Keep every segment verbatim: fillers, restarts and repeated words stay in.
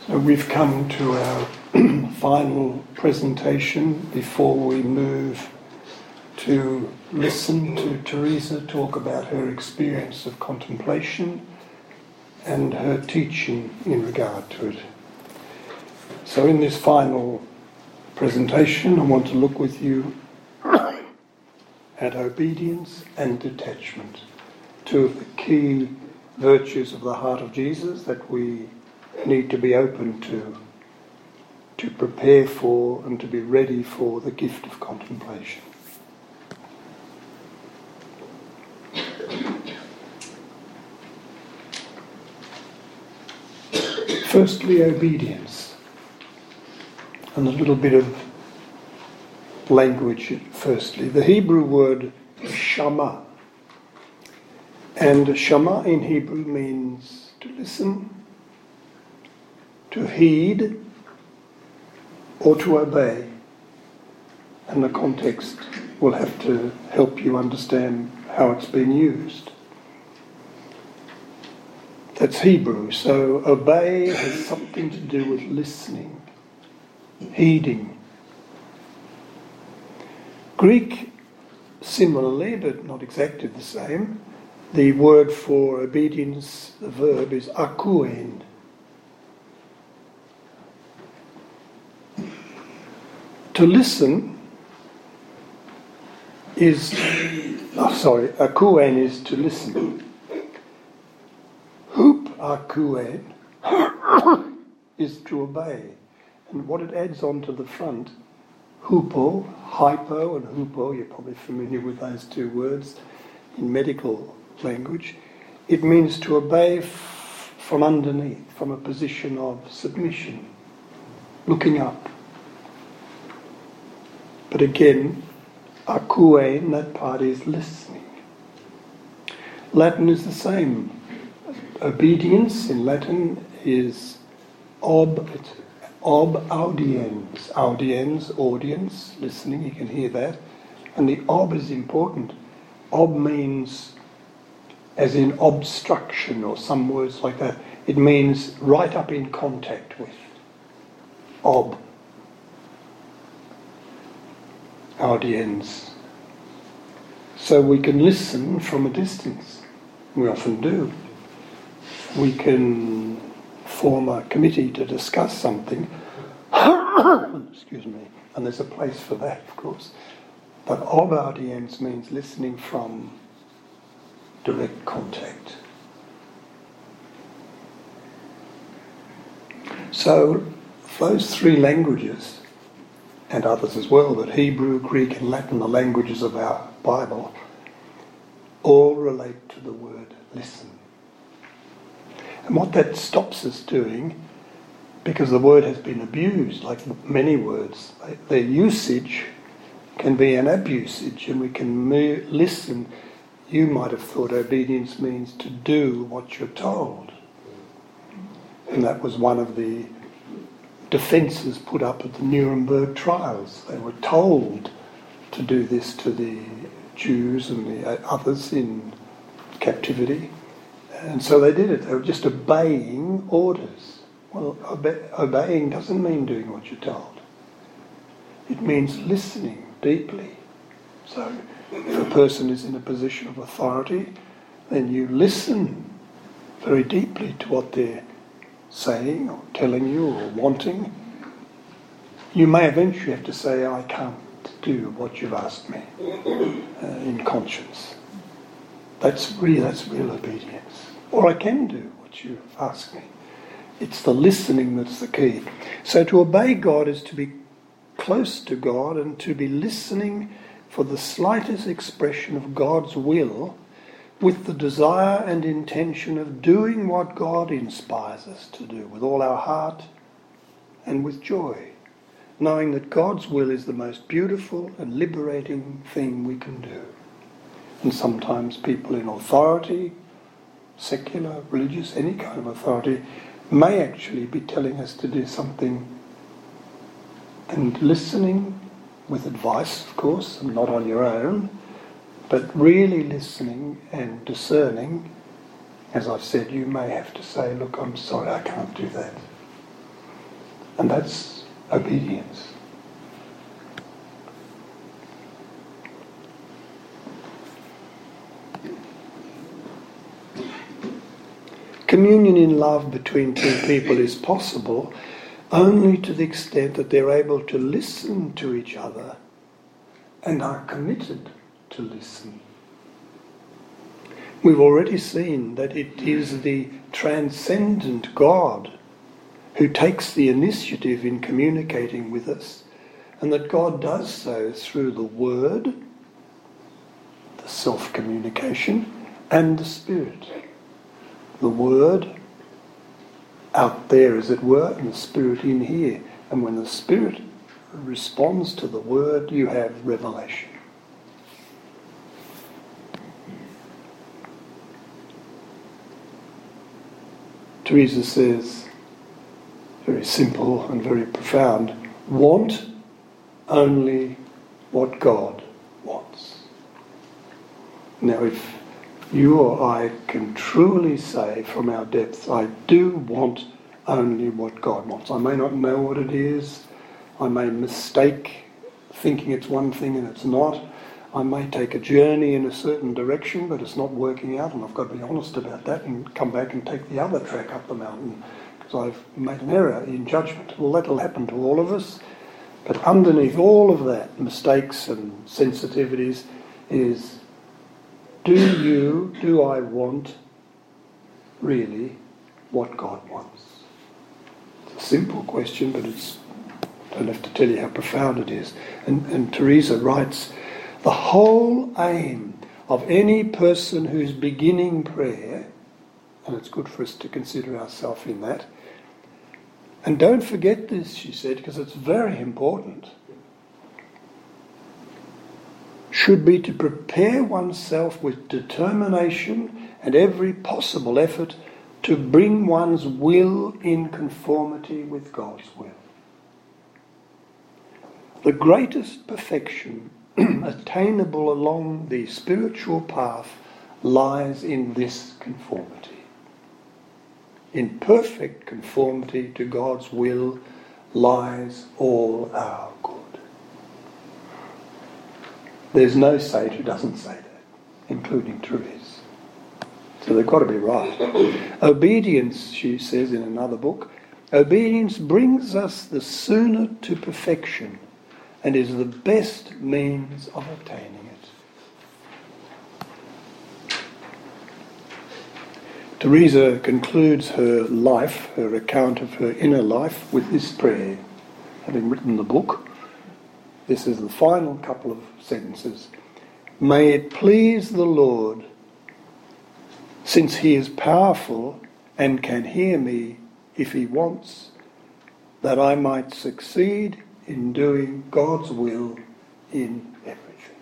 So we've come to our final presentation before we move to listen to Teresa talk about her experience of contemplation and her teaching in regard to it. So in this final presentation, I want to look with you at obedience and detachment, two of the key virtues of the heart of Jesus that we need to be open to, to prepare for and to be ready for the gift of contemplation. Firstly, obedience, and a little bit of language firstly. The Hebrew word shama, and shama in Hebrew means to listen, to heed, or to obey. And the context will have to help you understand how it's been used. That's Hebrew, so obey has something to do with listening, heeding. Greek, similarly, but not exactly the same, the word for obedience, the verb, is akouên. To listen is, oh sorry, akouên is to listen. Hup akouên is to obey. And what it adds on to the front, hupo, hypo and hupo, you're probably familiar with those two words in medical language. It means to obey f- from underneath, from a position of submission, looking up. But again, akouên, that part is listening. Latin is the same. Obedience in Latin is ob, it's ob audiens. Audiens, audience, listening, you can hear that. And the ob is important. Ob means, as in obstruction or some words like that, it means right up in contact with. Ob. Audiens. So we can listen from a distance. We often do. We can form a committee to discuss something. Excuse me. And there's a place for that, of course. But ob audiens means listening from direct contact. So those three languages, and others as well, but Hebrew, Greek and Latin, the languages of our Bible, all relate to the word listen. And what that stops us doing, because the word has been abused, like many words, their usage can be an abusage, and we can mer- listen. You might have thought obedience means to do what you're told. And that was one of the defences put up at the Nuremberg trials. They were told to do this to the Jews and the others in captivity, and so they did it. They were just obeying orders. Well, obe- obeying doesn't mean doing what you're told. It means listening deeply. So if a person is in a position of authority, then you listen very deeply to what they're saying or telling you or wanting. You may eventually have to say, I can't do what you've asked me uh, in conscience. That's real, that's real obedience. Or I can do what you've asked me. It's the listening that's the key. So to obey God is to be close to God and to be listening for the slightest expression of God's will, with the desire and intention of doing what God inspires us to do with all our heart and with joy, knowing that God's will is the most beautiful and liberating thing we can do. And sometimes people in authority, secular, religious, any kind of authority, may actually be telling us to do something, and listening with advice, of course, and not on your own, but really listening and discerning. As I've said, you may have to say, look, I'm sorry, I can't do that. And that's obedience. Communion in love between two people is possible only to the extent that they're able to listen to each other and are committed to listen. We've already seen that it is the transcendent God who takes the initiative in communicating with us, and that God does so through the Word, the self-communication, and the Spirit. The Word out there, as it were, and the Spirit in here. And when the Spirit responds to the Word, you have revelation. Teresa says, very simple and very profound, want only what God wants. Now, if you or I can truly say from our depths, I do want only what God wants. I may not know what it is. I may mistake thinking it's one thing and it's not. I may take a journey in a certain direction, but it's not working out, and I've got to be honest about that and come back and take the other track up the mountain because I've made an error in judgment. Well, that'll happen to all of us. But underneath all of that, mistakes and sensitivities, is do you, do I want really what God wants? It's a simple question, but it's, I don't have to tell you how profound it is. And, and Teresa writes, the whole aim of any person who's beginning prayer, and it's good for us to consider ourselves in that, and don't forget this, she said, because it's very important, should be to prepare oneself with determination and every possible effort to bring one's will in conformity with God's will. The greatest perfection attainable along the spiritual path lies in this conformity. In perfect conformity to God's will lies all our good. There's no sage who doesn't say that, including Therese. So they've got to be right. Obedience, she says in another book, obedience brings us the sooner to perfection and is the best means of attaining it. Teresa concludes her life, her account of her inner life, with this prayer. Having written the book, this is the final couple of sentences. May it please the Lord, since he is powerful and can hear me if he wants, that I might succeed in doing God's will in everything.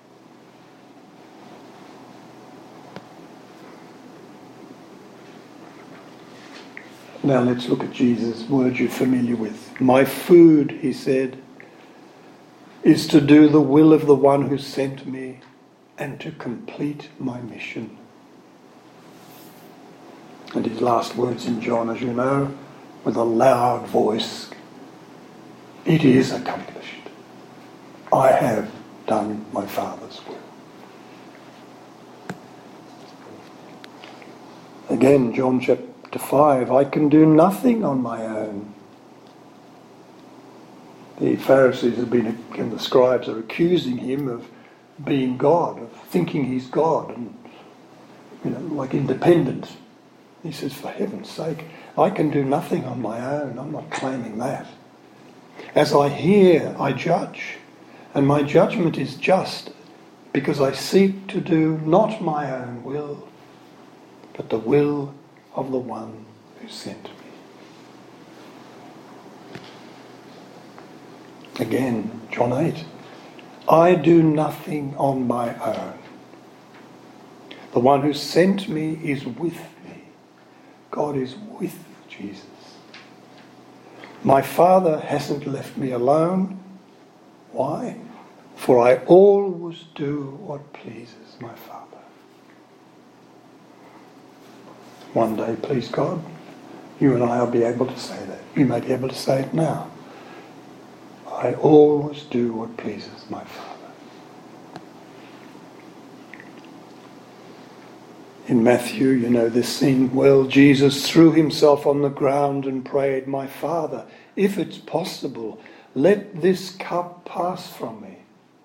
Now let's look at Jesus' words you're familiar with. My food, he said, is to do the will of the one who sent me and to complete my mission. And his last words in John, as you know, with a loud voice, it is accomplished. I have done my Father's will. Again, John chapter five, I can do nothing on my own. The Pharisees have been, and the scribes are accusing him of being God, of thinking he's God, and you know, like independent. He says, for heaven's sake, I can do nothing on my own. I'm not claiming that. As I hear, I judge, and my judgment is just because I seek to do not my own will, but the will of the one who sent me. Again, John eight, I do nothing on my own. The one who sent me is with me. God is with Jesus. My Father hasn't left me alone. Why? For I always do what pleases my Father. One day, please God, You and I will be able to say that. You may be able to say it now. I always do what pleases my Father. In Matthew, you know this scene well. Jesus threw himself on the ground and prayed, "My Father, if it's possible, let this cup pass from me."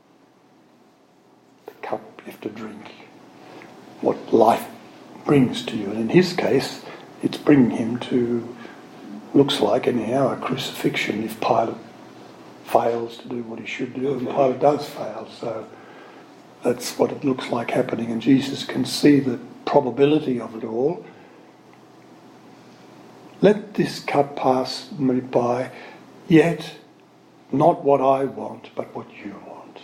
The cup you have to drink. What life brings to you. And in his case, it's bringing him to, looks like anyhow, a crucifixion if Pilate fails to do what he should do. And Pilate does fail, so that's what it looks like happening. And Jesus can see the probability of it all. Let this cup pass me by, yet not what I want, but what you want.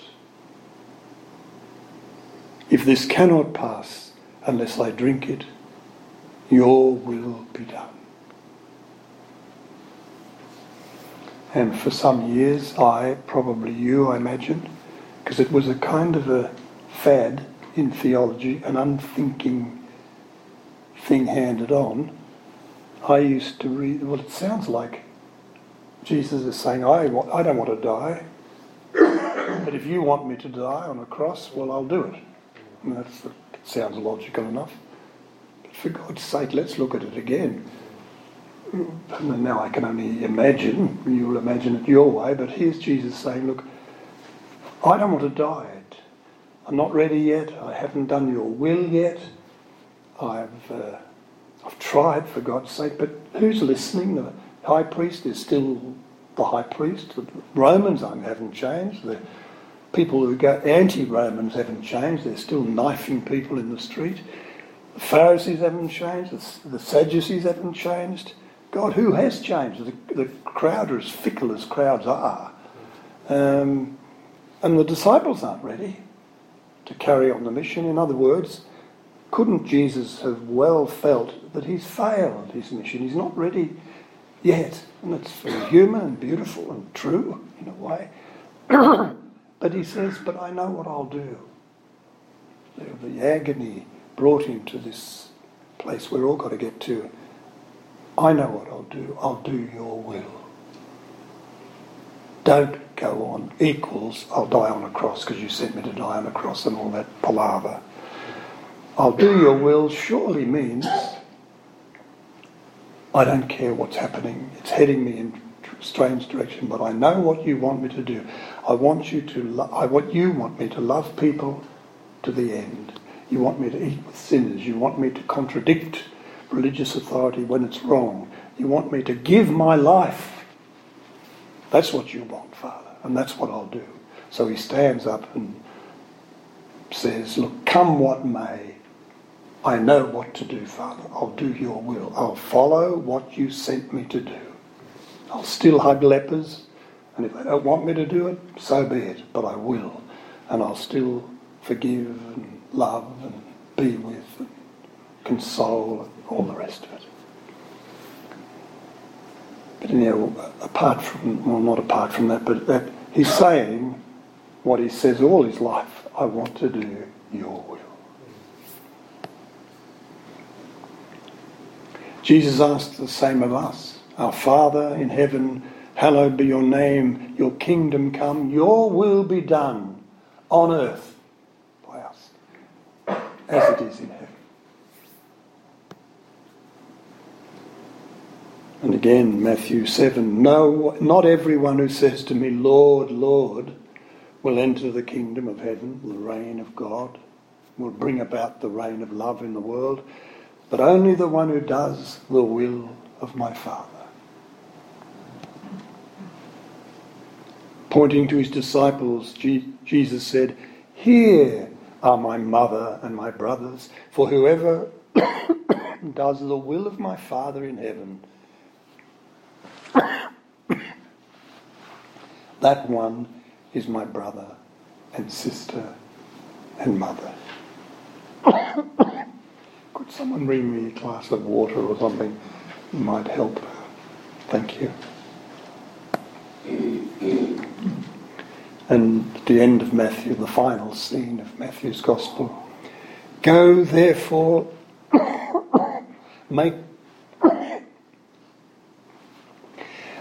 If this cannot pass unless I drink it, your will be done. And for some years, I, probably you, I imagine, because it was a kind of a fad in theology, an unthinking thing handed on, I used to read, well, it sounds like Jesus is saying, I, want, I don't want to die, but if you want me to die on a cross, well, I'll do it. And that's, that sounds logical enough. But for God's sake, let's look at it again. And now I can only imagine, you'll imagine it your way, but here's Jesus saying, look, I don't want to die. I'm not ready yet. I haven't done your will yet. I've uh, I've tried, for God's sake, but who's listening? The high priest is still the high priest. The Romans haven't changed. The people who go anti-Romans haven't changed. They're still knifing people in the street. The Pharisees haven't changed. The, the Sadducees haven't changed. God, who has changed? The, the crowd are as fickle as crowds are. Um, and the disciples aren't ready to carry on the mission. In other words, couldn't Jesus have well felt that he's failed his mission? He's not ready yet. And it's very human and beautiful and true in a way. But he says, but I know what I'll do. The agony brought him to this place we're all got to get to. I know what I'll do. I'll do your will. Don't go on equals I'll die on a cross because you sent me to die on a cross and all that palaver. I'll do your will surely means I don't care what's happening. It's heading me in a strange direction, but I know what you want me to do. I want you to. Lo- I want you want me to love people to the end. You want me to eat with sinners. You want me to contradict religious authority when it's wrong. You want me to give my life. That's what you want, Father, and that's what I'll do. So he stands up and says, look, come what may, I know what to do, Father. I'll do your will. I'll follow what you sent me to do. I'll still hug lepers, and if they don't want me to do it, so be it, but I will. And I'll still forgive and love and be with and console and all the rest of it. But you know, apart from, well, not apart from that, but that he's saying what he says all his life, I want to do your will. Jesus asked the same of us. Our Father in heaven, hallowed be your name, your kingdom come, your will be done on earth by us, as it is in heaven. And again, Matthew seven, no, not everyone who says to me, Lord, Lord, will enter the kingdom of heaven, the reign of God, will bring about the reign of love in the world, but only the one who does the will of my Father. Pointing to his disciples, Jesus said, here are my mother and my brothers, for whoever does the will of my Father in heaven, that one is my brother and sister and mother. Could someone bring me a glass of water or something? It might help. Thank you. And at the end of Matthew, the final scene of Matthew's Gospel, go therefore, make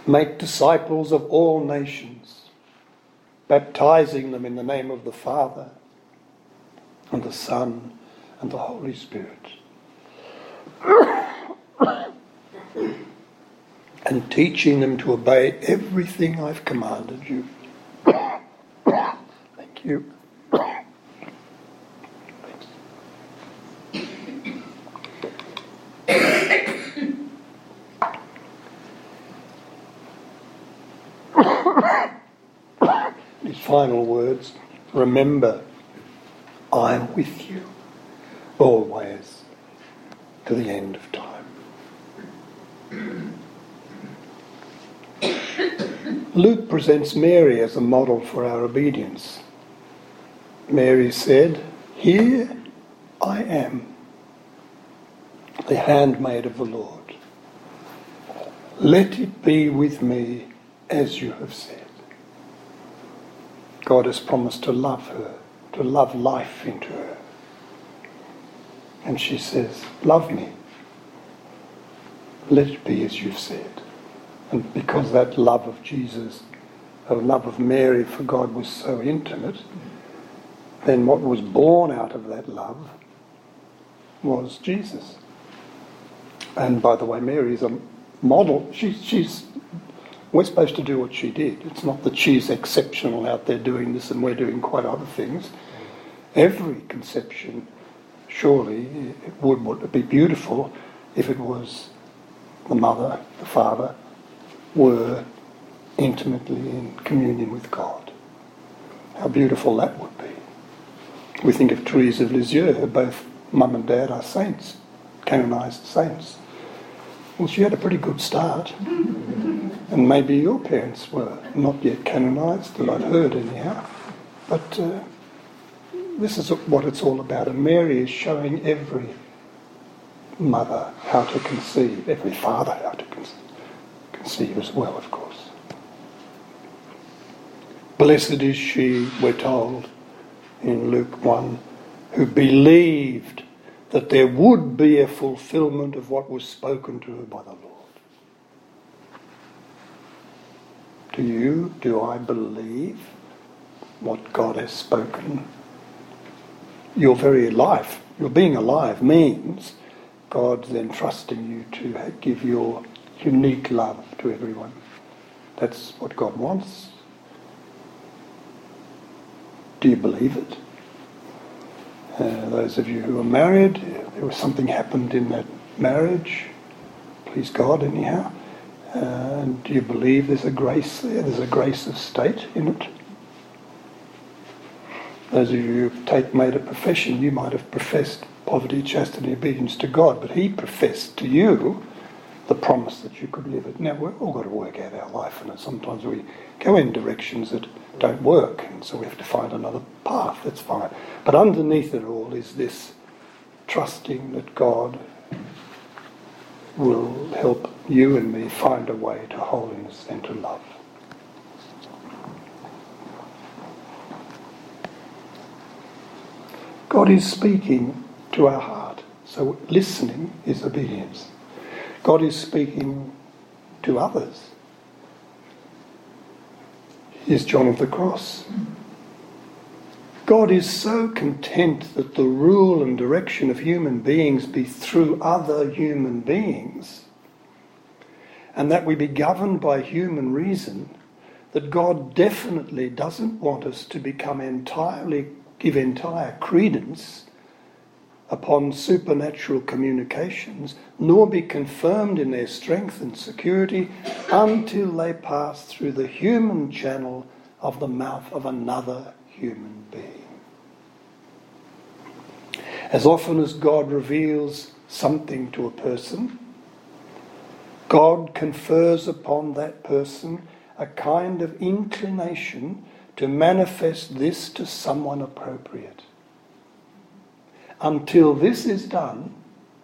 Make disciples of all nations, baptizing them in the name of the Father and the Son and the Holy Spirit, and teaching them to obey everything I've commanded you. Thank you. His final words, remember, I am with you always to the end of time. Luke presents Mary as a model for our obedience. Mary said, here I am, the handmaid of the Lord. Let it be with me as you have said. God has promised to love her, to love life into her. And she says, love me. Let it be as you've said. And because that love of Jesus, the love of Mary for God was so intimate, then what was born out of that love was Jesus. And by the way, Mary is a model. She, she's We're supposed to do what she did. It's not that she's exceptional out there doing this and we're doing quite other things. Every conception, surely, it would, would be beautiful if it was the mother, the father, were intimately in communion with God. How beautiful that would be. We think of Therese of Lisieux, her both mum and dad are saints, canonised saints. Well, she had a pretty good start. And maybe your parents were not yet canonised, that I've heard anyhow. But uh, this is what it's all about. And Mary is showing every mother how to conceive, every father how to conceive, conceive as well, of course. Blessed is she, we're told in Luke one, who believed that there would be a fulfilment of what was spoken to her by the Lord. Do you, do I believe what God has spoken? Your very life, your being alive means God's then trusting you to give your unique love to everyone. That's what God wants. Do you believe it? Uh, those of you who are married, there was something happened in that marriage. Please God, anyhow. Uh, and do you believe there's a grace there? There's a grace of state in it. Those of you who take made a profession, you might have professed poverty, chastity, obedience to God, but He professed to you the promise that you could live it. Now, we've all got to work out our life, and sometimes we go in directions that don't work, and so we have to find another path. That's fine. But underneath it all is this trusting that God will help you and me find a way to holiness and to love. God is speaking to our heart, so listening is obedience. God is speaking to others. Here's John of the Cross. God is so content that the rule and direction of human beings be through other human beings, and that we be governed by human reason, that God definitely doesn't want us to become entirely, give entire credence upon supernatural communications, nor be confirmed in their strength and security until they pass through the human channel of the mouth of another human being. As often as God reveals something to a person, God confers upon that person a kind of inclination to manifest this to someone appropriate. Until this is done,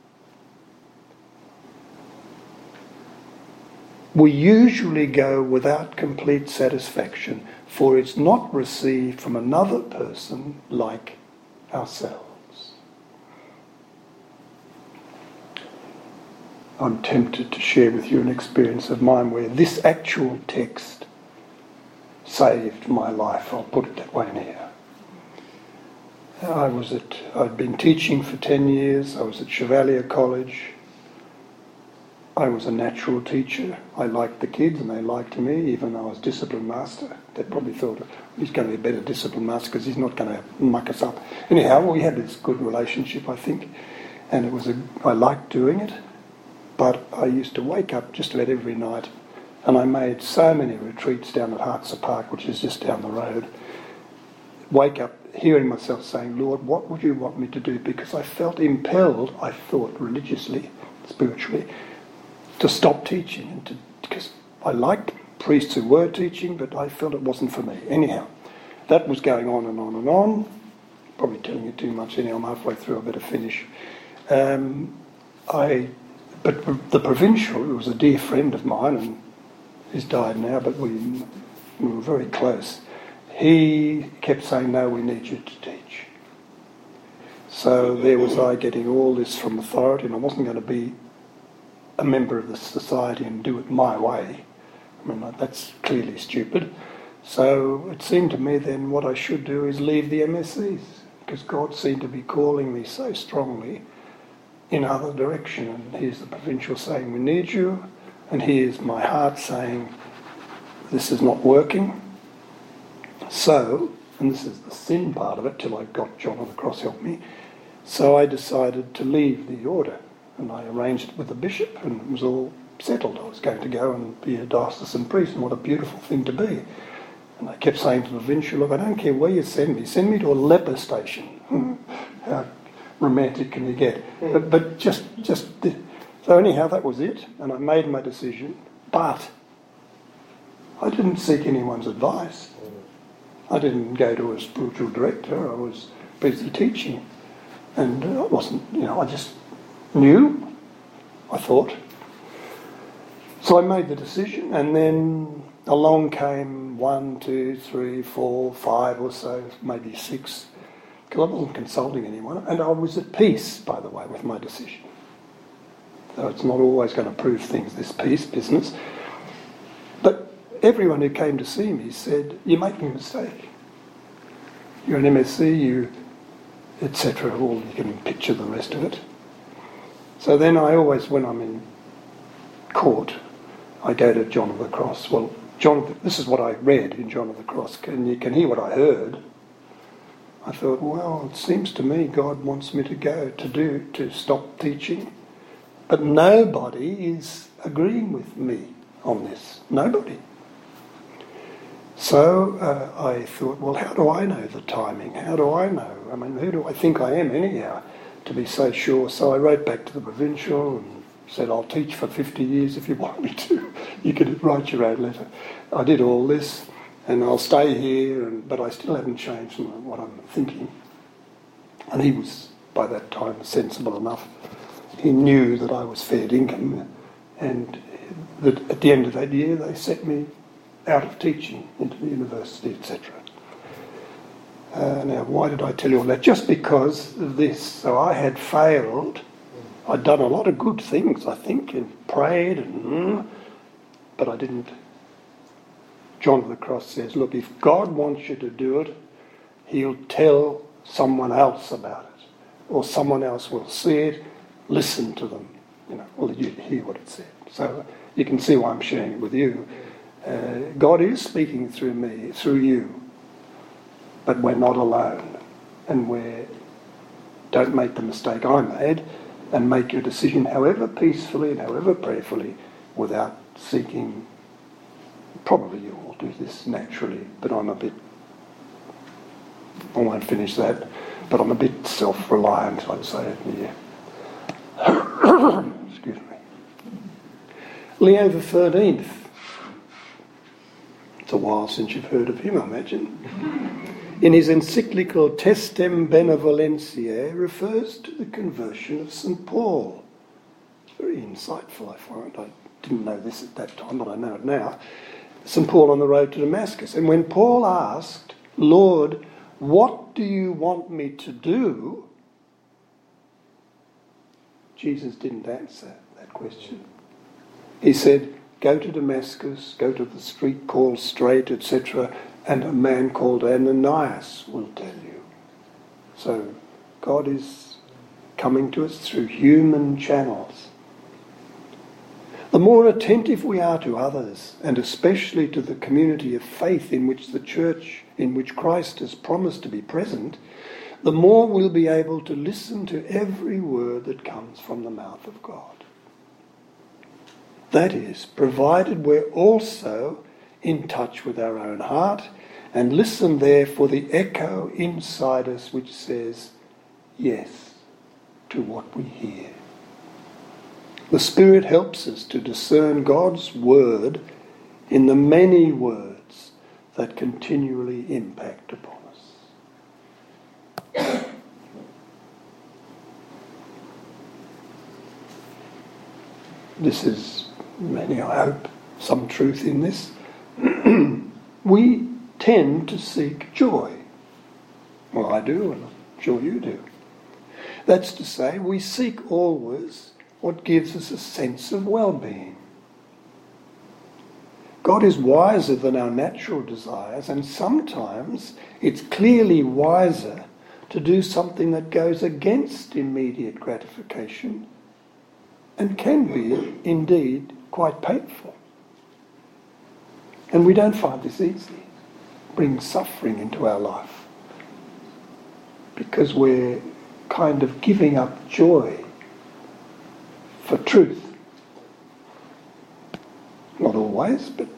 we usually go without complete satisfaction, for it's not received from another person like ourselves. I'm tempted to share with you an experience of mine where this actual text saved my life. I'll put it that way now. I was at, I'd been teaching for ten years. I was at Chevalier College. I was a natural teacher. I liked the kids and they liked me, even though I was discipline master. They probably thought he's going to be a better discipline master because he's not going to muck us up. Anyhow, we had this good relationship, I think, and it was a, I liked doing it. But I used to wake up just about every night, and I made so many retreats down at Hartser Park, which is just down the road. Wake up hearing myself saying, Lord, what would you want me to do? Because I felt impelled, I thought religiously, spiritually, to stop teaching, and to, because I liked priests who were teaching, but I felt it wasn't for me. Anyhow, that was going on and on and on. Probably telling you too much. Anyhow, I'm halfway through. I better finish. Um, I, but the provincial, who was a dear friend of mine, and he's died now, but we, we were very close. He kept saying, "No, we need you to teach." So there was I getting all this from authority, and I wasn't going to be a member of the society and do it my way. I mean, that's clearly stupid. So it seemed to me then what I should do is leave the M S Cs, because God seemed to be calling me so strongly in other direction. And here's the provincial saying, we need you. And here's my heart saying, this is not working. So, and this is the sin part of it, till I got John of the Cross help me, so I decided to leave the order. And I arranged it with the bishop, and it was all settled. I was going to go and be a diocesan priest, and what a beautiful thing to be. And I kept saying to the provincial, look, I don't care where you send me, send me to a leper station. How romantic can you get? But, but just, just, so anyhow, that was it, and I made my decision, but I didn't seek anyone's advice. I didn't go to a spiritual director. I was busy teaching, and I wasn't, you know, I just knew, I thought. So I made the decision, and then along came one, two, three, four, five or so, maybe six, because I wasn't consulting anyone, and I was at peace, by the way, with my decision. So it's not always going to prove things, this peace business. But everyone who came to see me said, you're making a mistake. You're an M S C, you, et cetera. All you can picture the rest of it. So then I always, when I'm in court, I go to John of the Cross. Well, John, this is what I read in John of the Cross. Can you can hear what I heard? I thought, well, it seems to me God wants me to go to do to stop teaching, but nobody is agreeing with me on this. Nobody. So uh, I thought, well, how do I know the timing? How do I know? I mean, who do I think I am anyhow to be so sure? So I wrote back to the provincial and said, I'll teach for fifty years if you want me to. You could write your own letter. I did all this, and I'll stay here, and, but I still haven't changed what I'm thinking. And he was, by that time, sensible enough. He knew that I was fair dinkum, and that at the end of that year they set me out of teaching into the university, et cetera. Uh, now, why did I tell you all that? Just because of this. So I had failed. I'd done a lot of good things, I think, and prayed, and mm, but I didn't. John of the Cross says, look, if God wants you to do it, he'll tell someone else about it, or someone else will see it, listen to them, you know, or you hear what it said. So you can see why I'm sharing it with you. Uh, God is speaking through me, through you, but we're not alone, and we don't make the mistake I made, and make your decision however peacefully and however prayerfully, without seeking. Probably you all do this naturally, but I'm a bit, I won't finish that, but I'm a bit self-reliant, I'd say. Yeah. Excuse me. Leo the thirteenth. It's a while since you've heard of him, I imagine. In his encyclical Testem Benevolentiae, refers to the conversion of Saint Paul. It's very insightful, I find. I didn't know this at that time, but I know it now. Saint Paul on the road to Damascus. And when Paul asked, Lord, what do you want me to do? Jesus didn't answer that question. He said, go to Damascus, go to the street called Straight, et cetera, and a man called Ananias will tell you. So God is coming to us through human channels. The more attentive we are to others, and especially to the community of faith in which the church, in which Christ has promised to be present, the more we'll be able to listen to every word that comes from the mouth of God. That is, provided we're also in touch with our own heart and listen there for the echo inside us which says yes to what we hear. The Spirit helps us to discern God's word in the many words that continually impact upon us. This is, many I hope, some truth in this. We tend to seek joy. Well, I do, and I'm sure you do. That's to say, we seek always what gives us a sense of well-being. God is wiser than our natural desires, and sometimes it's clearly wiser to do something that goes against immediate gratification and can be, indeed, quite painful. And we don't find this easy. It brings suffering into our life because we're kind of giving up joy for truth. Not always, but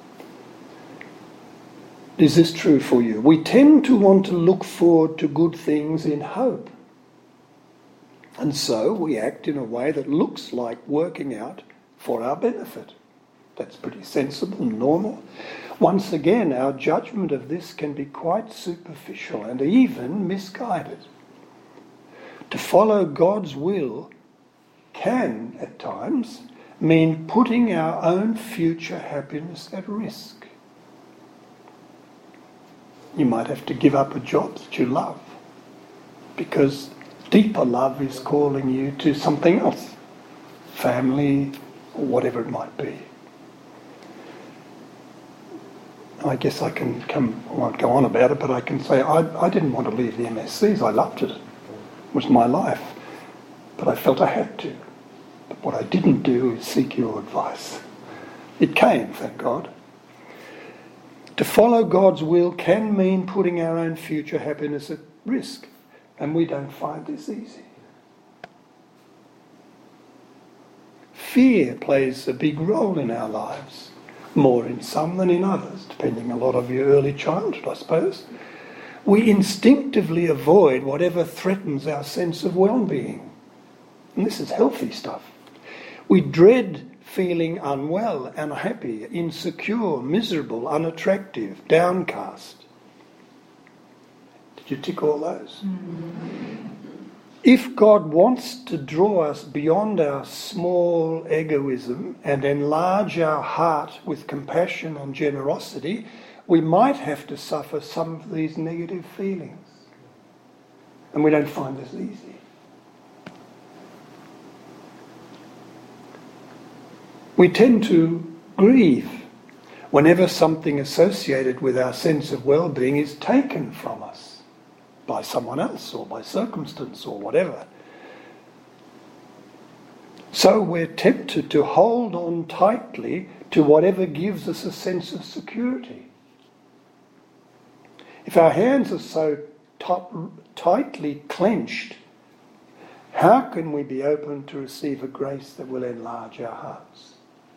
is this true for you? We tend to want to look forward to good things in hope. And so we act in a way that looks like working out for our benefit. That's pretty sensible and normal. Once again, our judgment of this can be quite superficial and even misguided. To follow God's will can, at times, mean putting our own future happiness at risk. You might have to give up a job that you love because deeper love is calling you to something else, family, or whatever it might be. I guess I can come, I won't go on about it, but I can say I, I didn't want to leave the M S Cs. I loved it. It was my life. But I felt I had to. But what I didn't do is seek your advice. It came, thank God. To follow God's will can mean putting our own future happiness at risk. And we don't find this easy. Fear plays a big role in our lives. More in some than in others, depending a lot on your early childhood, I suppose. We instinctively avoid whatever threatens our sense of well-being. And this is healthy stuff. We dread feeling unwell, unhappy, insecure, miserable, unattractive, downcast. Did you tick all those? Mm-hmm. If God wants to draw us beyond our small egoism and enlarge our heart with compassion and generosity, we might have to suffer some of these negative feelings. And we don't find this easy. We tend to grieve whenever something associated with our sense of well-being is taken from us by someone else or by circumstance or whatever. So we're tempted to hold on tightly to whatever gives us a sense of security. If our hands are so t- tightly clenched, how can we be open to receive a grace that will enlarge our hearts?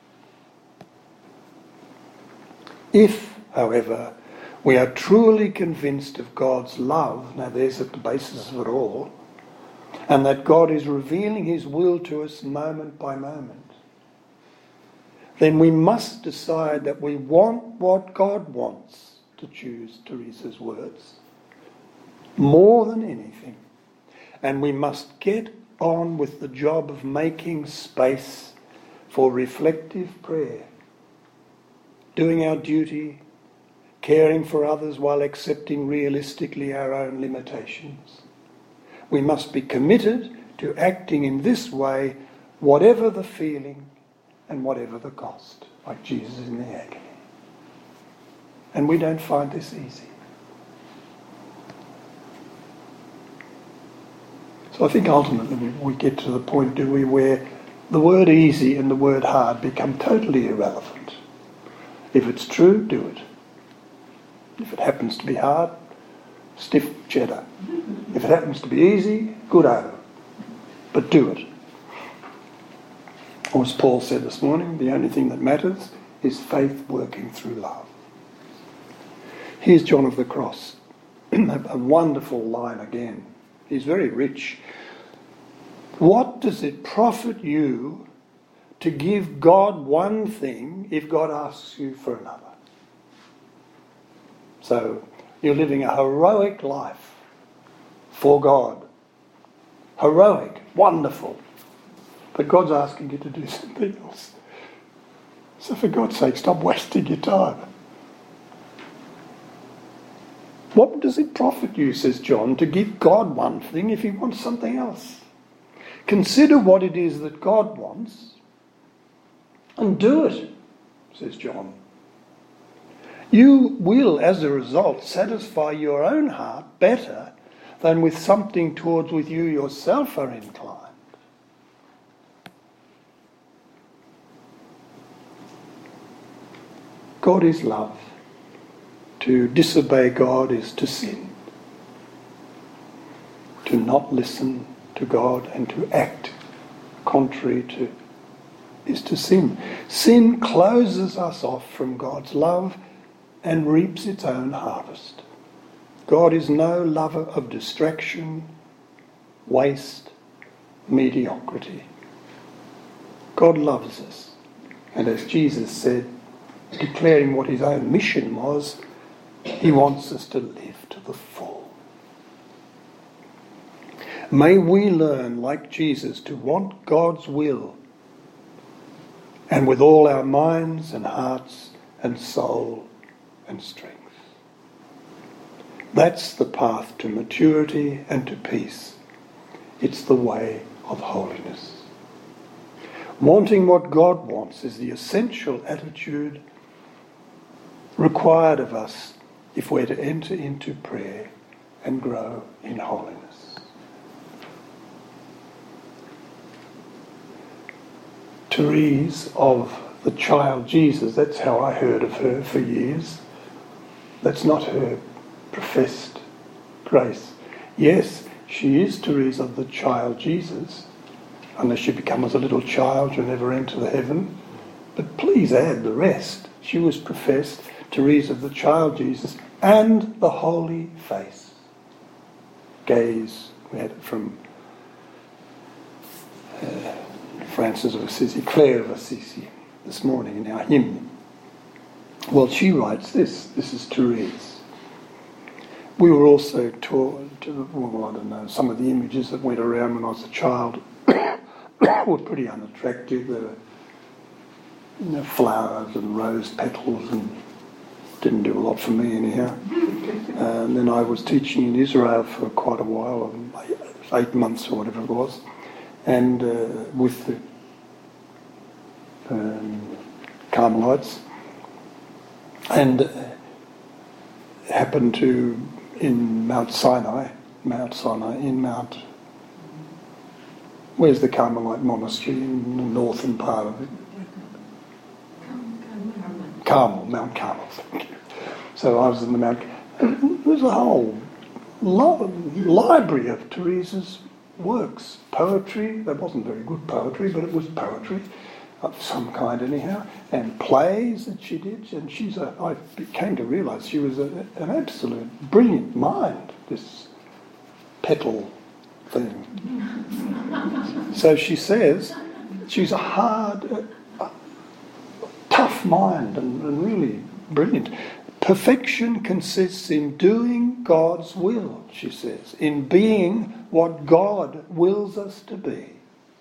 If, however, we are truly convinced of God's love, now there's at the basis of it all, and that God is revealing his will to us moment by moment, then we must decide that we want what God wants, to choose Teresa's words, more than anything. And we must get on with the job of making space for reflective prayer, doing our duty, caring for others while accepting realistically our own limitations. We must be committed to acting in this way, whatever the feeling and whatever the cost, like Jesus in the agony. And we don't find this easy. So I think ultimately we get to the point, do we, where the word easy and the word hard become totally irrelevant. If it's true, do it. If it happens to be hard, stiff cheddar. If it happens to be easy, good o. But do it. Or as Paul said this morning, the only thing that matters is faith working through love. Here's John of the Cross. A wonderful line again. He's very rich. What does it profit you to give God one thing if God asks you for another? So you're living a heroic life for God. Heroic, wonderful. But God's asking you to do something else. So for God's sake, stop wasting your time. What does it profit you, says John, to give God one thing if he wants something else? Consider what it is that God wants and do it, says John. You will, as a result, satisfy your own heart better than with something towards which you yourself are inclined. God is love. To disobey God is to sin. To not listen to God and to act contrary to is to sin. Sin closes us off from God's love and reaps its own harvest. God is no lover of distraction, waste, mediocrity. God loves us. And as Jesus said, declaring what his own mission was, he wants us to live to the full. May we learn, like Jesus, to want God's will, and with all our minds and hearts and soul and strength. That's the path to maturity and to peace. It's the way of holiness. Wanting what God wants is the essential attitude required of us if we're to enter into prayer and grow in holiness. Therese of the child Jesus, that's how I heard of her for years. That's not her professed grace. Yes, she is Therese of the child Jesus, unless you become as a little child, you'll never enter the heaven. But please add the rest. She was professed Therese of the child Jesus and the holy face. Gaze, we had it from uh, Francis of Assisi, Clare of Assisi, this morning in our hymn. Well, she writes this. This is Therese. We were also taught, to, well, I don't know, some of the images that went around when I was a child were pretty unattractive. There were, you know, flowers and rose petals, and didn't do a lot for me anyhow. And then I was teaching in Israel for quite a while, eight months or whatever it was, and uh, with the um, Carmelites, and uh, happened to in Mount Sinai, Mount Sinai, in Mount, where's the Carmelite monastery in the northern part of it? Carmel, Mount Carmel, thank you. So I was in the Mount, and there's a whole li- library of Therese's works, poetry. That wasn't very good poetry, but it was poetry of some kind anyhow, and plays that she did. And she's a, I came to realise she was a, an absolute brilliant mind, this petal thing. So she says she's a hard, uh, uh, tough mind and, and really brilliant. Perfection consists in doing God's will, she says, in being what God wills us to be.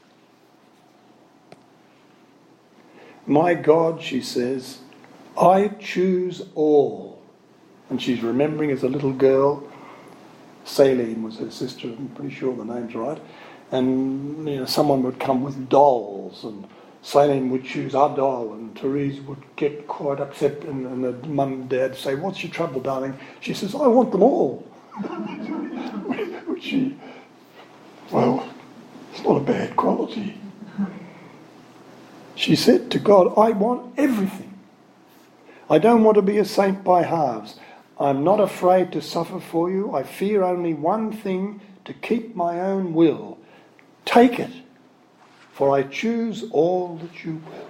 My God, she says, I choose all. And she's remembering as a little girl, Saline was her sister, I'm pretty sure the name's right, And you know, someone would come with dolls, and Celine would choose our doll, and Therese would get quite upset, and, and the mum and dad say, "What's your trouble, darling?" She says, "I want them all." Which she, well, it's not a bad quality. She said to God, "I want everything. I don't want to be a saint by halves. I'm not afraid to suffer for you. I fear only one thing, to keep my own will. Take it, for I choose all that you will."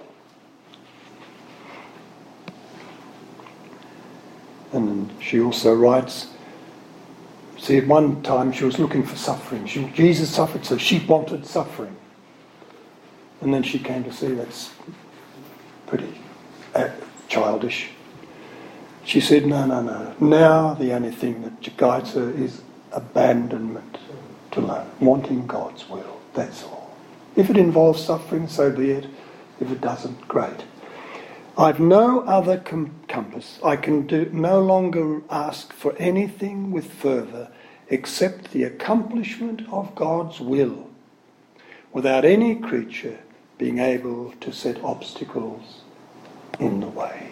And then she also writes, see, at one time she was looking for suffering. She, Jesus suffered, so she wanted suffering. And then she came to see that's pretty uh, childish. She said, no, no, no. Now the only thing that guides her is abandonment to love, wanting God's will. That's all. If it involves suffering, so be it. If it doesn't, great. I've no other com- compass. I can do, no longer ask for anything with fervour except the accomplishment of God's will, without any creature being able to set obstacles in the way.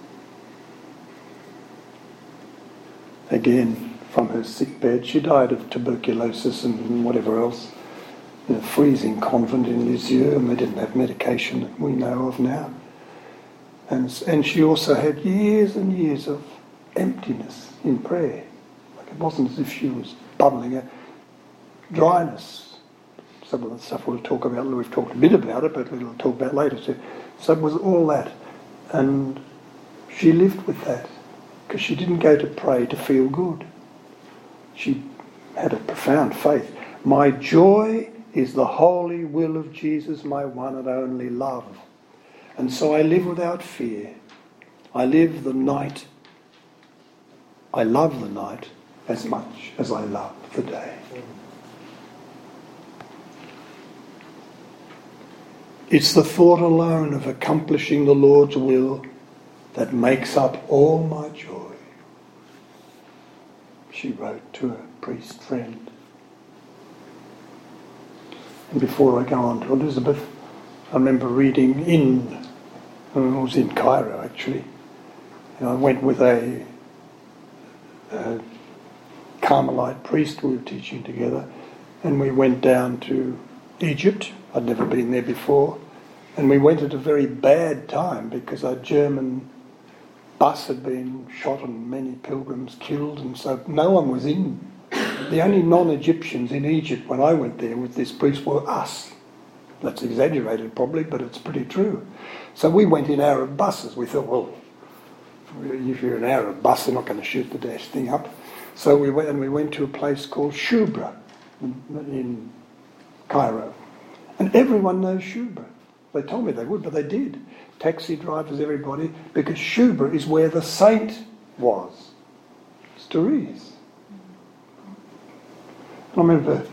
Again, from her sick bed, she died of tuberculosis and whatever else, in a freezing convent in Lisieux, and they didn't have medication that we know of now. And, and she also had years and years of emptiness in prayer. Like it wasn't as if she was bubbling out. Dryness. Some of the stuff we'll talk about, we've talked a bit about it, but we'll talk about later too. So it was all that. And she lived with that, because she didn't go to pray to feel good. She had a profound faith. My joy is the holy will of Jesus, my one and only love. And so I live without fear. I live the night. I love the night as much as I love the day. It's the thought alone of accomplishing the Lord's will that makes up all my joy, she wrote to a priest friend. And before I go on to Elizabeth, I remember reading in, I was in Cairo actually, and I went with a, a Carmelite priest we were teaching together, and we went down to Egypt. I'd never been there before, and we went at a very bad time because a German bus had been shot and many pilgrims killed, and so no one was in. The only non-Egyptians in Egypt when I went there with this priest were us. That's exaggerated probably, but it's pretty true. So we went in Arab buses. We thought, well, if you're an Arab bus, they're not going to shoot the dash thing up. So we went, and we went to a place called Shubra in Cairo. And everyone knows Shubra. They told me they would, but they did. Taxi drivers, everybody, because Shubra is where the saint was. It's Therese. I remember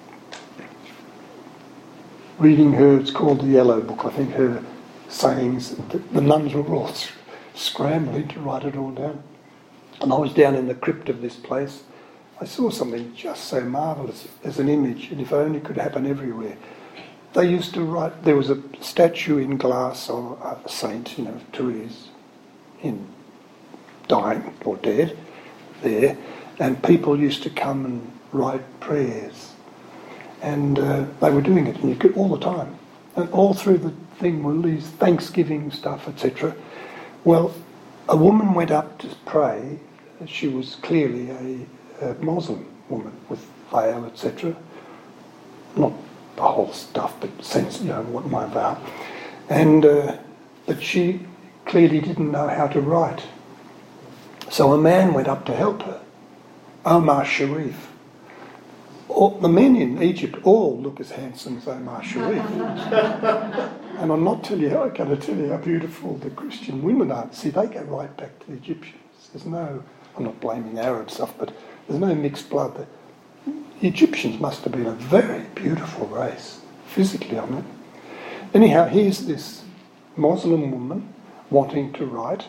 reading her, it's called the Yellow Book, I think her sayings, the, the nuns were all scrambling to write it all down. And I was down in the crypt of this place. I saw something just so marvellous as an image, and if only could happen everywhere. They used to write, there was a statue in glass of a saint, you know, Therese, in dying or dead, there, and people used to come and write prayers. And uh, they were doing it, and you could all the time. And all through the thing were these Thanksgiving stuff, et cetera. Well, a woman went up to pray. She was clearly a, a Muslim woman with veil, et cetera. Not the whole stuff, but sense, you know, what my vow. And uh, but she clearly didn't know how to write. So a man went up to help her, Omar Sharif. All, the men in Egypt all look as handsome as Omar Sharif. And I'm not tell you, I'm going to tell you how beautiful the Christian women are. See, they go right back to the Egyptians. There's no, I'm not blaming Arab stuff, but there's no mixed blood. The Egyptians must have been a very beautiful race, physically, I mean. Anyhow, here's this Muslim woman wanting to write.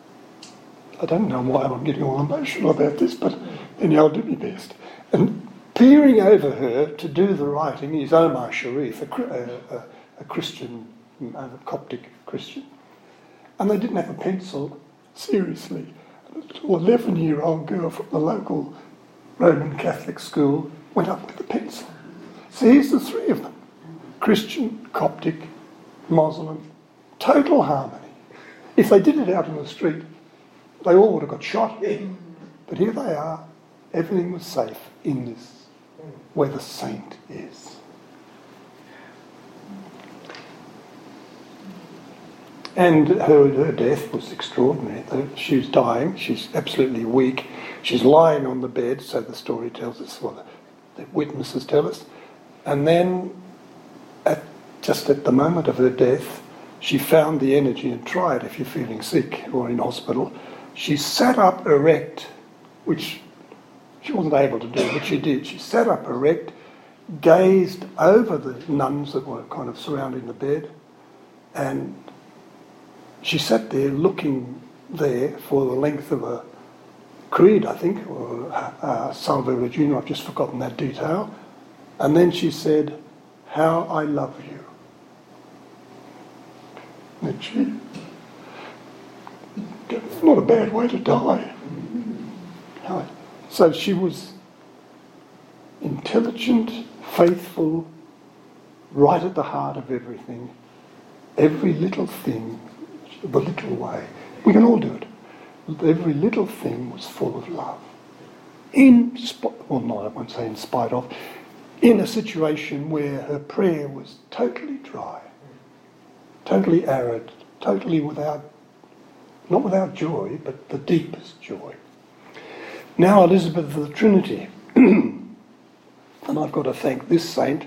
I don't know why I'm getting all emotional about this, but anyhow, I'll do my best. And peering over her to do the writing is Omar Sharif, a, a, a, a Christian, a Coptic Christian. And they didn't have a pencil. Seriously. A little eleven-year-old girl from the local Roman Catholic school went up with a pencil. So here's the three of them. Christian, Coptic, Muslim, total harmony. If they did it out in the street, they all would have got shot. But here they are. Everything was safe in this, where the saint is. And her, her death was extraordinary. She was dying. She's absolutely weak. She's lying on the bed, so the story tells us, well, the, the witnesses tell us. And then, at, just at the moment of her death, she found the energy, and try it if you're feeling sick or in hospital. She sat up erect, which she wasn't able to do, but she did. She sat up erect, gazed over the nuns that were kind of surrounding the bed, and she sat there looking there for the length of a creed, I think, or uh, Salve Regina, I've just forgotten that detail. And then she said, "How I love you." And she, it's not a bad way to die. So she was intelligent, faithful, right at the heart of everything. Every little thing, the little way. We can all do it. Every little thing was full of love. In spite, well, no, I won't say in spite of, in a situation where her prayer was totally dry, totally arid, totally without, not without joy, but the deepest joy. Now Elizabeth of the Trinity, and I've got to thank this saint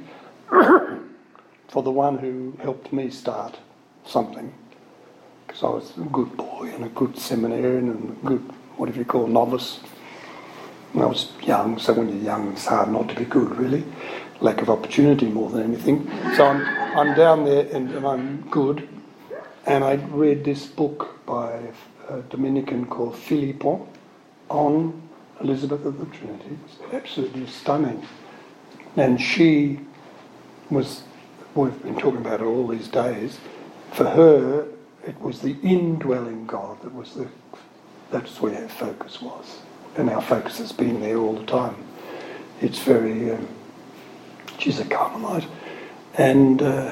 for the one who helped me start something, because I was a good boy and a good seminarian and a good, whatever you call, novice. And I was young, so when you're young it's hard not to be good, really. Lack of opportunity more than anything. So I'm I'm down there and, and I'm good, and I read this book by a Dominican called Philippon on Elizabeth of the Trinity. It was absolutely stunning. And she was, we've been talking about her all these days, for her it was the indwelling God that was the, that's where her focus was. And our focus has been there all the time. It's very, um, she's a Carmelite. And uh,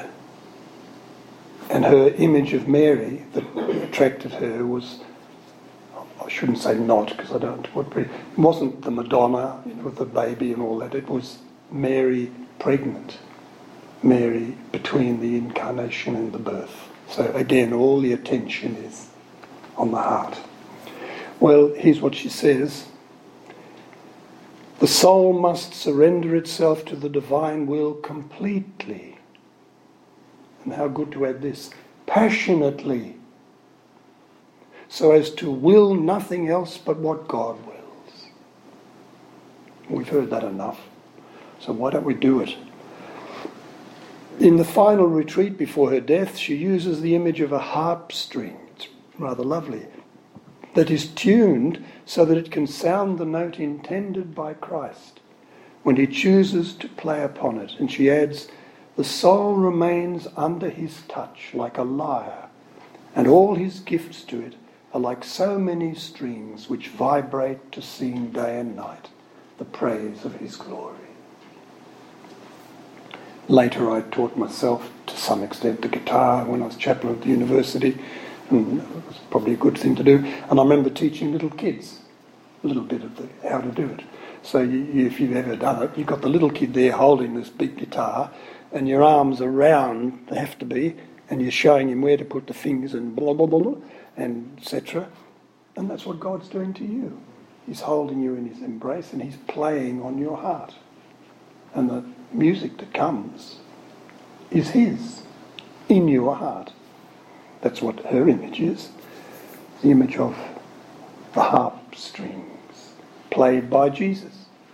and her image of Mary that attracted her was, I shouldn't say not, because I don't, it wasn't the Madonna, you know, with the baby and all that. It was Mary pregnant, Mary between the incarnation and the birth. So again, all the attention is on the heart. Well, here's what she says. The soul must surrender itself to the divine will completely. And how good to add this, passionately, so as to will nothing else but what God wills. We've heard that enough, so why don't we do it? In the final retreat before her death, she uses the image of a harp string, it's rather lovely, that is tuned so that it can sound the note intended by Christ when he chooses to play upon it. And she adds, the soul remains under his touch like a lyre, and all his gifts to it are like so many strings which vibrate to sing day and night the praise of his glory. Later I taught myself to some extent the guitar when I was chaplain at the university, and it was probably a good thing to do. And I remember teaching little kids a little bit of the, how to do it. So you, you, if you've ever done it, you've got the little kid there holding this big guitar, and your arms are round, they have to be, and you're showing him where to put the fingers and blah, blah, blah, blah, and et cetera. And that's what God's doing to you. He's holding you in his embrace and he's playing on your heart. And the music that comes is his, in your heart. That's what her image is. The image of the harp strings played by Jesus.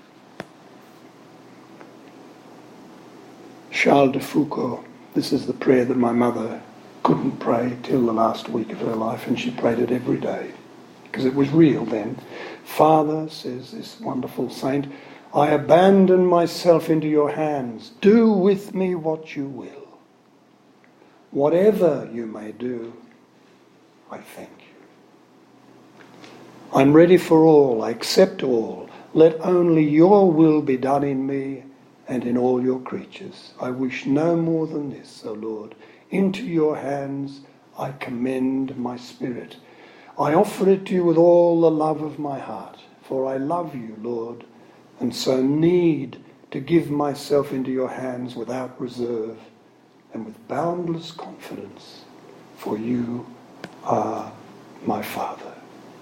Charles de Foucault, this is the prayer that my mother couldn't pray till the last week of her life, and she prayed it every day because it was real then. Father, says this wonderful saint, I abandon myself into your hands. Do with me what you will. Whatever you may do, I thank you. I'm ready for all. I accept all. Let only your will be done in me and in all your creatures. I wish no more than this, O Lord. Into your hands I commend my spirit. I offer it to you with all the love of my heart, for I love you, Lord, and so need to give myself into your hands without reserve and with boundless confidence, for you are my Father.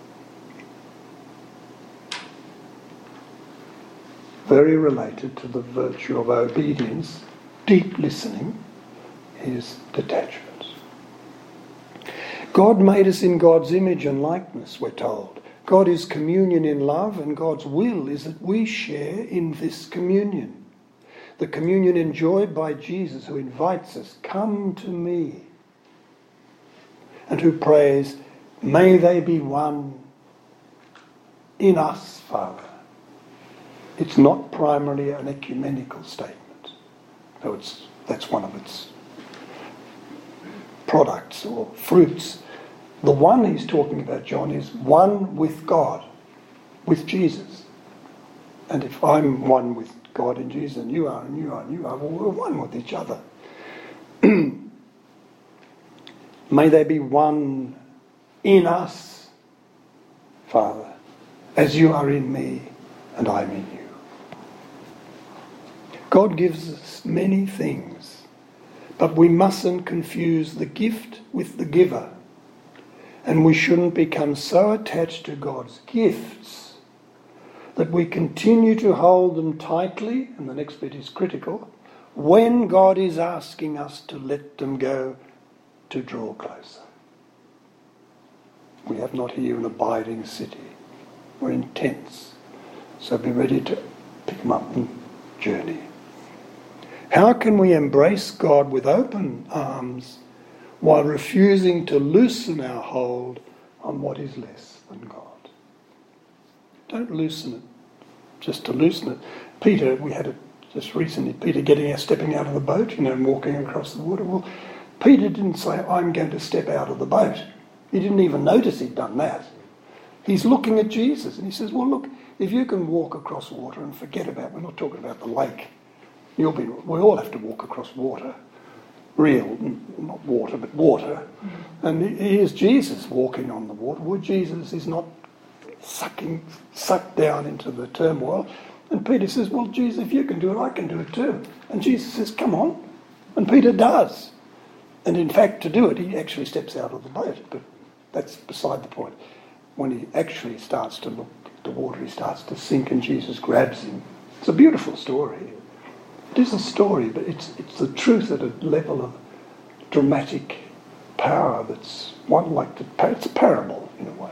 Very related to the virtue of obedience, deep listening, is detachment. God made us in God's image and likeness, we're told. God is communion in love, and God's will is that we share in this communion. The communion enjoyed by Jesus, who invites us, come to me, and who prays, may they be one in us, Father. It's not primarily an ecumenical statement, though it's, that's one of its products or fruits. The one he's talking about, John, is one with God, with Jesus. And if I'm one with God and Jesus, and you are, and you are, and you are, well, we're one with each other. May they be one in us, Father, as you are in me and I'm in you. God gives us many things, but we mustn't confuse the gift with the giver. And we shouldn't become so attached to God's gifts that we continue to hold them tightly, and the next bit is critical, when God is asking us to let them go, to draw closer. We have not here an abiding city. We're in tents. So be ready to pick them up and journey. How can we embrace God with open arms while refusing to loosen our hold on what is less than God? Don't loosen it just to loosen it. Peter, we had it just recently, Peter getting out, stepping out of the boat, you know, and walking across the water. Well, Peter didn't say, I'm going to step out of the boat. He didn't even notice he'd done that. He's looking at Jesus and he says, well, look, if you can walk across water and forget about, we're not talking about the lake, you'll be, we all have to walk across water. Real, not water, but water. Mm-hmm. And here's Jesus walking on the water. Well, Jesus is not sucking, sucked down into the turmoil. And Peter says, well, Jesus, if you can do it, I can do it too. And Jesus says, come on. And Peter does. And in fact, to do it, he actually steps out of the boat. But that's beside the point. When he actually starts to look at the water, he starts to sink and Jesus grabs him. It's a beautiful story. It is a story, but it's it's the truth at a level of dramatic power that's one like the, it's a parable in a way.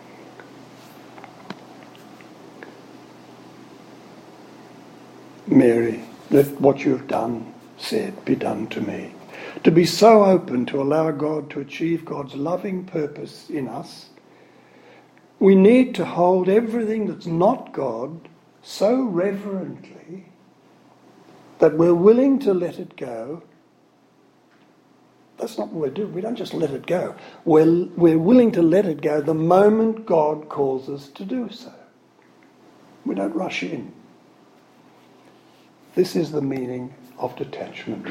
Mary, let what you have done, said, be done to me. To be so open to allow God to achieve God's loving purpose in us, we need to hold everything that's not God so reverently that we're willing to let it go. That's not what we do. We don't just let it go. We're, we're willing to let it go the moment God calls us to do so. We don't rush in. This is the meaning of detachment.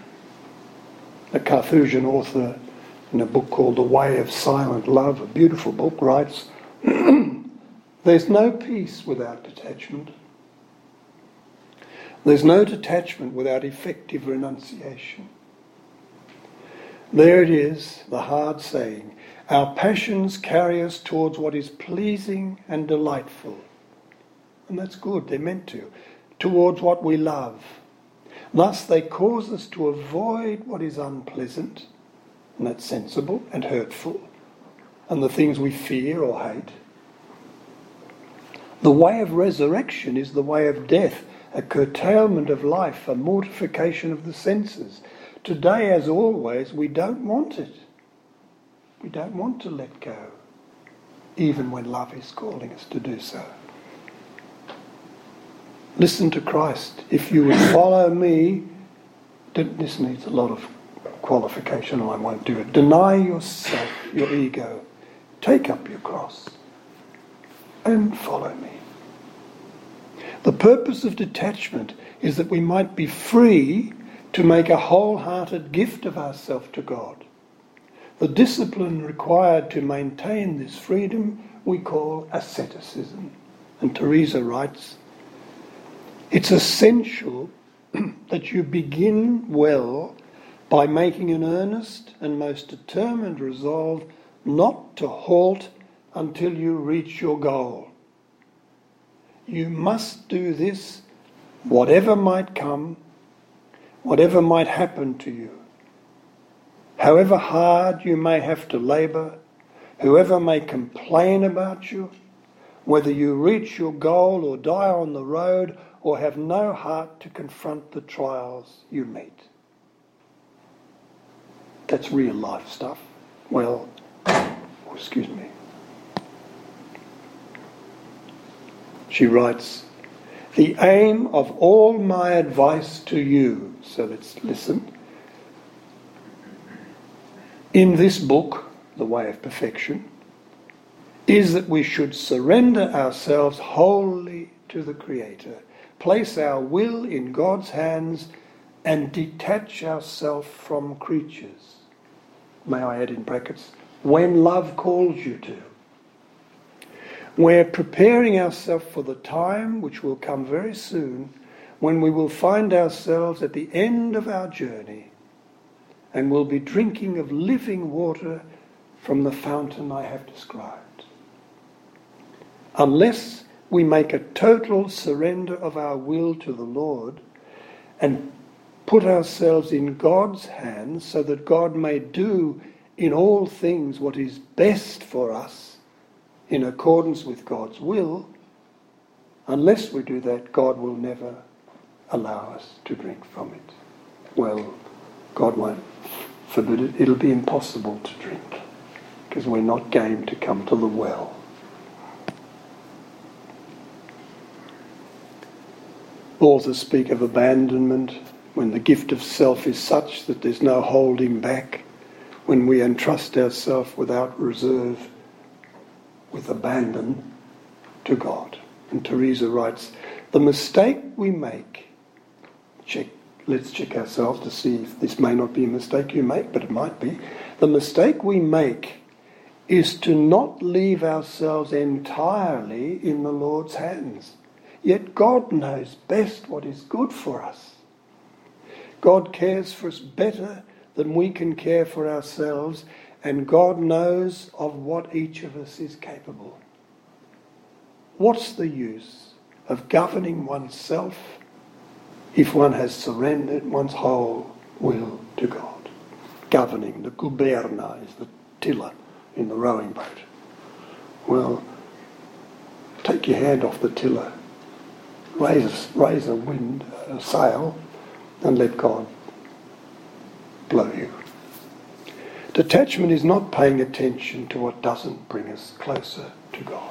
A Carthusian author in a book called The Way of Silent Love, a beautiful book, writes, there's no peace without detachment. There's no detachment without effective renunciation. There it is, the hard saying. Our passions carry us towards what is pleasing and delightful. And that's good, they're meant to. Towards what we love. Thus they cause us to avoid what is unpleasant, and that's sensible and hurtful, and the things we fear or hate. The way of resurrection is the way of death, a curtailment of life, a mortification of the senses. Today, as always, we don't want it. We don't want to let go, even when love is calling us to do so. Listen to Christ. If you would follow me, this needs a lot of qualification, and I won't do it. Deny yourself, your ego. Take up your cross and follow me. The purpose of detachment is that we might be free to make a wholehearted gift of ourselves to God. The discipline required to maintain this freedom we call asceticism. And Teresa writes, it's essential that you begin well by making an earnest and most determined resolve not to halt until you reach your goal. You must do this whatever might come, whatever might happen to you. However hard you may have to labour, whoever may complain about you, whether you reach your goal or die on the road or have no heart to confront the trials you meet. That's real life stuff. Well, excuse me. She writes, the aim of all my advice to you, so let's listen, in this book, The Way of Perfection, is that we should surrender ourselves wholly to the Creator, place our will in God's hands, and detach ourselves from creatures. May I add in brackets, when love calls you to. We're preparing ourselves for the time, which will come very soon, when we will find ourselves at the end of our journey and will be drinking of living water from the fountain I have described. Unless we make a total surrender of our will to the Lord and put ourselves in God's hands so that God may do in all things what is best for us in accordance with God's will, unless we do that, God will never allow us to drink from it. Well, God won't forbid it. It'll be impossible to drink because we're not game to come to the well. Authors speak of abandonment when the gift of self is such that there's no holding back, when we entrust ourselves without reserve, with abandon to God. And Teresa writes, the mistake we make, check, let's check ourselves to see if this may not be a mistake you make, but it might be. The mistake we make is to not leave ourselves entirely in the Lord's hands. Yet God knows best what is good for us. God cares for us better than we can care for ourselves, and God knows of what each of us is capable. What's the use of governing oneself if one has surrendered one's whole will to God? Governing, the guberna is the tiller in the rowing boat. Well, take your hand off the tiller, raise, raise a wind, a sail, and let God blow you. Detachment is not paying attention to what doesn't bring us closer to God.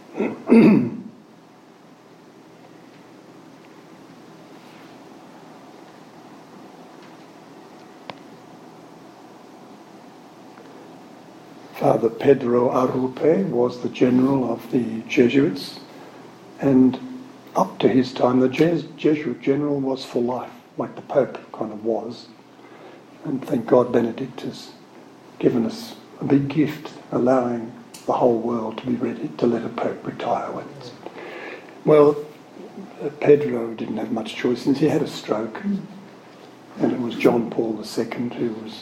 Father Pedro Arrupe was the general of the Jesuits, and up to his time the Jes- Jesuit general was for life, like the Pope kind of was. And thank God Benedict has given us a big gift, allowing the whole world to be ready to let a Pope retire when it's... Well, Pedro didn't have much choice since he had a stroke, and it was John Paul the Second who was...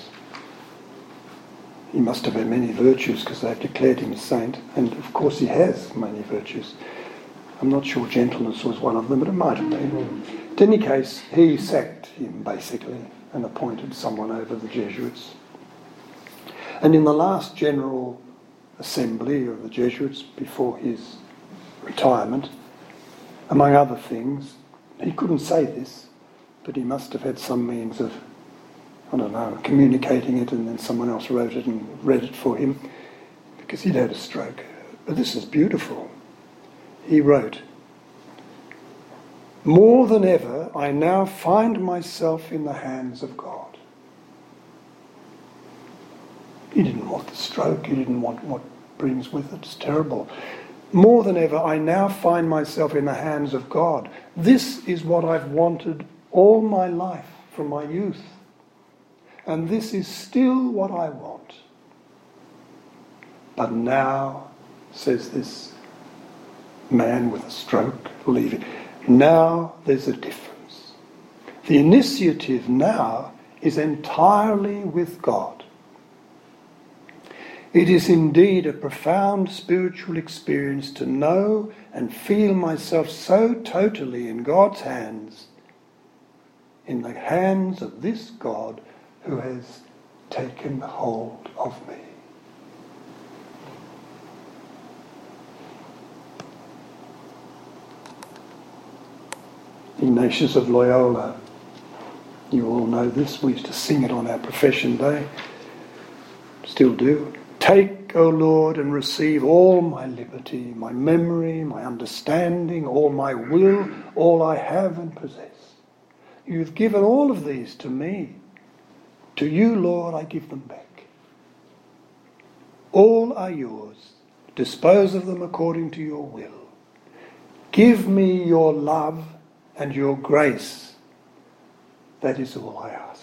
He must have had many virtues because they've declared him a saint, and of course he has many virtues. I'm not sure gentleness was one of them, but it might have been. In any case, he sacked him basically and appointed someone over the Jesuits. And in the last general assembly of the Jesuits before his retirement, among other things, he couldn't say this, but he must have had some means of, I don't know, communicating it, and then someone else wrote it and read it for him, because he'd had a stroke. But this is beautiful. He wrote, More than ever, I now find myself in the hands of God. He didn't want the stroke, he didn't want what brings with it. It's terrible. More than ever, I now find myself in the hands of God. This is what I've wanted all my life, from my youth. And this is still what I want. But now, says this man with a stroke, leaving, now there's a difference. The initiative now is entirely with God. It is indeed a profound spiritual experience to know and feel myself so totally in God's hands, in the hands of this God who has taken hold of me. Ignatius of Loyola, you all know this, we used to sing it on our profession day, still do. Take, O Lord, and receive all my liberty, my memory, my understanding, all my will, all I have and possess. You've given all of these to me. To you, Lord, I give them back. All are yours. Dispose of them according to your will. Give me your love and your grace. That is all I ask.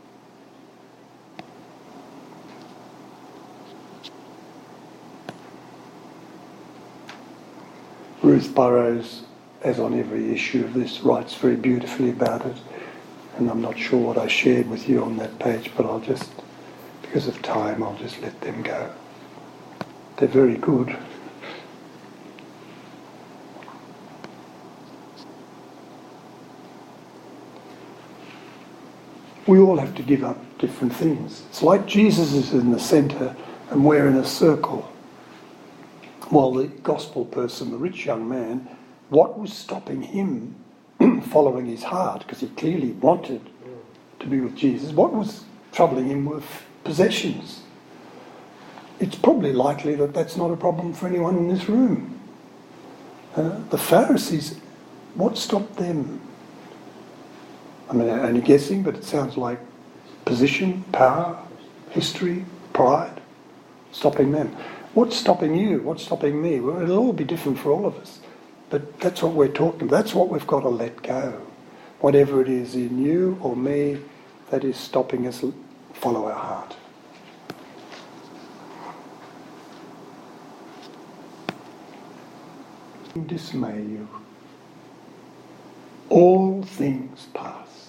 Ruth Burrows, as on every issue of this, writes very beautifully about it. And I'm not sure what I shared with you on that page, but I'll just, because of time, I'll just let them go. They're very good. We all have to give up different things. It's like Jesus is in the centre and we're in a circle. While the gospel person, the rich young man, what was stopping him following his heart, because he clearly wanted to be with Jesus, what was troubling him with possessions? It's probably likely that that's not a problem for anyone in this room. Uh, the Pharisees, what stopped them? I mean, I'm only guessing, but it sounds like position, power, history, pride, stopping them. What's stopping you? What's stopping me? Well, it'll all be different for all of us. But that's what we're talking about. That's what we've got to let go. Whatever it is in you or me that is stopping us, follow our heart. Dismay you. All things pass.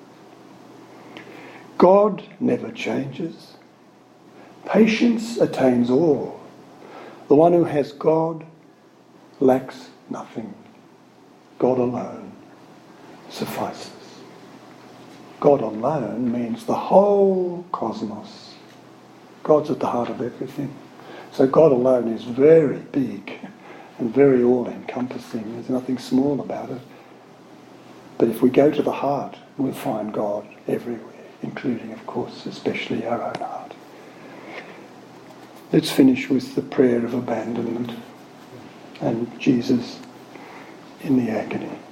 God never changes. Patience attains all. The one who has God lacks nothing. God alone suffices. God alone means the whole cosmos. God's at the heart of everything. So God alone is very big and very all-encompassing. There's nothing small about it. But if we go to the heart, we'll find God everywhere, including, of course, especially our own heart. Let's finish with the prayer of abandonment and Jesus in the agony.